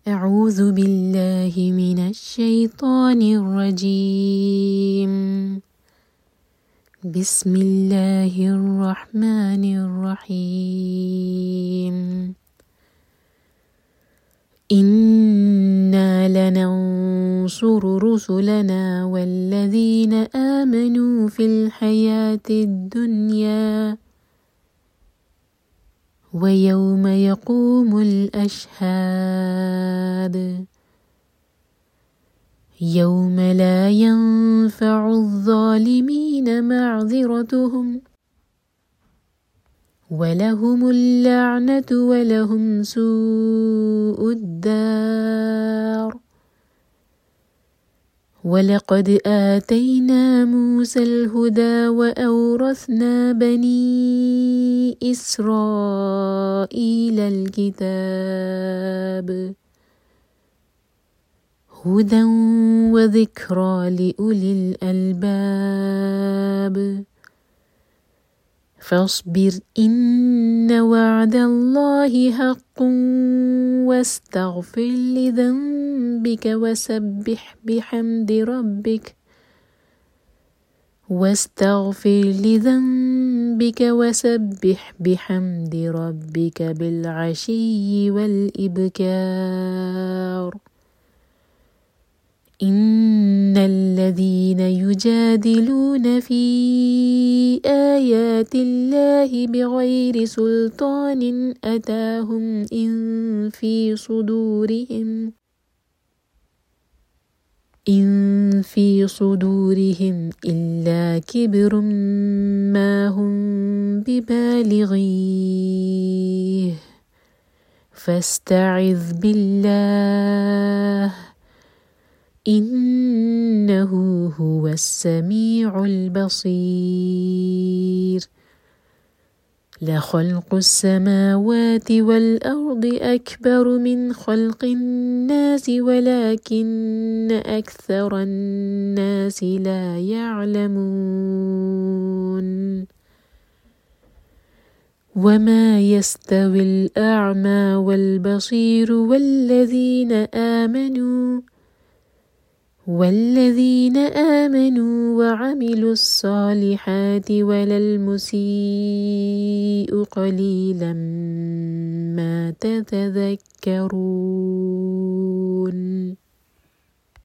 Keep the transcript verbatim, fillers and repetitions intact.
أعوذ بالله من الشيطان الرجيم. بسم الله الرحمن الرحيم. إنا لننصر رسلنا والذين آمنوا في الحياة الدنيا ويوم يقوم الأشهاد يوم لا ينفع الظالمين معذرتهم ولهم اللعنة ولهم سوء الدار. ولقد آتينا موسى الهدى وأورثنا بني إسرائيل الكتاب هدى وذكرى لأولي الألباب. فاصبر إن وعد الله حق واستغفر لذنبك وسبح بحمد ربك واستغفر لذنبك وسبح بحمد ربك بالعشي والإبكار. إن الذين يجادلون في آيات الله بغير سلطان أتاهم إن في صدورهم إن في صدورهم إلا كبر ما هم ببالغيه فاستعذ بالله إنه هو السميع البصير. لخلق السماوات والأرض أكبر من خلق الناس ولكن أكثر الناس لا يعلمون. وما يستوي الأعمى والبصير والذين آمنوا والذين آمنوا وعملوا الصالحات ولا المسيء قليلا ما تتذكرون.